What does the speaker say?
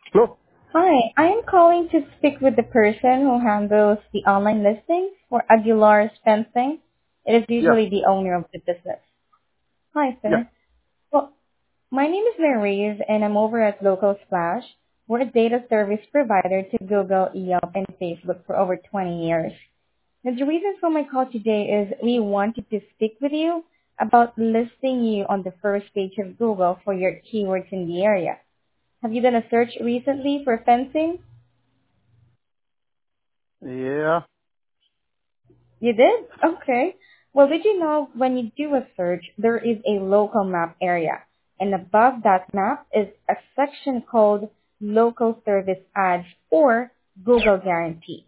Hello? Hi, I am calling to speak with the person who handles the online listings for Aguilar's Fencing. It is Yeah, usually the owner of the business. Hi, yeah. sir. Well, my name is Maryse, and I'm over at Local Splash. We're a data service provider to Google, Yelp, and Facebook for over 20 years. And the reason for my call today is we wanted to speak with you about listing you on the first page of Google for your keywords in the area. Have you done a search recently for fencing? Yeah. You did? Okay. Well, did you know when you do a search, there is a local map area, and above that map is a section called Local Service Ads or Google Guarantee.